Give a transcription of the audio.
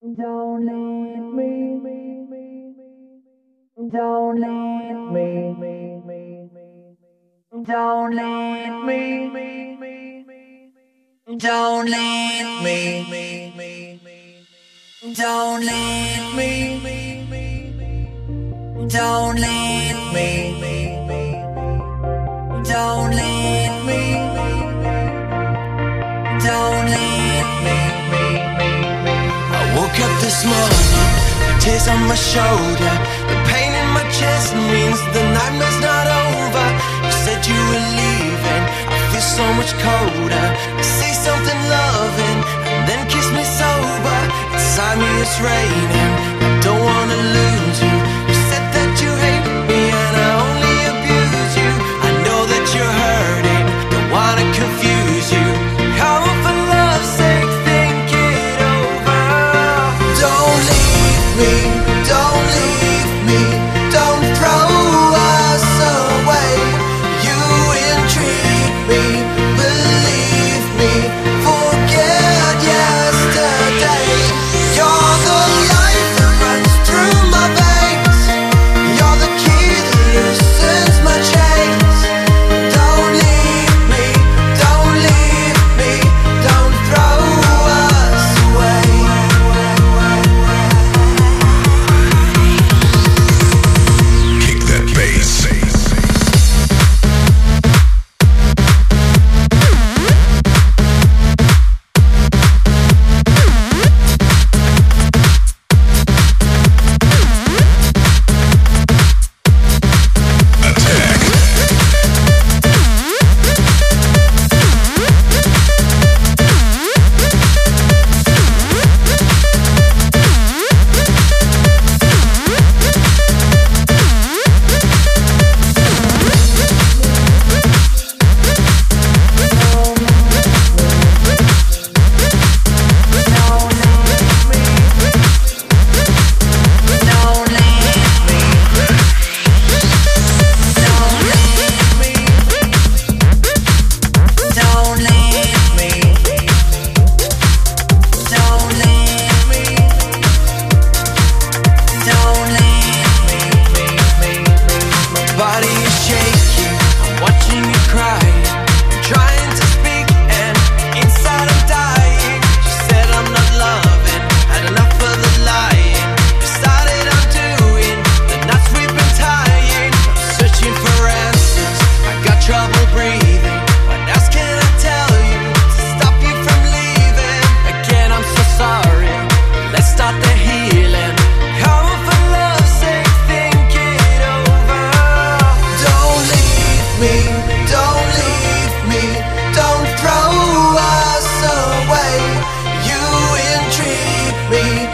Don't leave me. Don't leave me. Don't leave me. Don't leave me. Don't leave me. Don't leave me. Don't leave me. Don't leave me. I woke up this morning, with tears on my shoulder, the pain in my chest means the nightmare's not over. You said you were leaving, I feel so much colder. Say something loving, and then kiss me sober. Inside me it's raining, I don't wanna lose you. You said that you hate me and I only abuse you. I know that you're hurting, don't wanna confuse you. Come on, for love's sake, think it over. Don't leave me, don't leave me, don't throw us away. You intrigue me, believe me, forget yesterday. You're the life that runs through my veins. You're the key that loosens my chains. Don't leave me, don't leave me, don't throw us away. Kick that bass. Body is shaking, I'm watching you cry. I'm trying to speak and inside I'm dying. She said I'm not loving, had enough of the lying. Decided I'm doing the knots we've been tying. I'm searching for answers, I got trouble breathing. What else can I tell you to stop you from leaving? Again, I'm so sorry, let's start the healing. Come on, for love's sake, think it over. Don't leave me, don't leave me, don't throw us away. You intrigue me,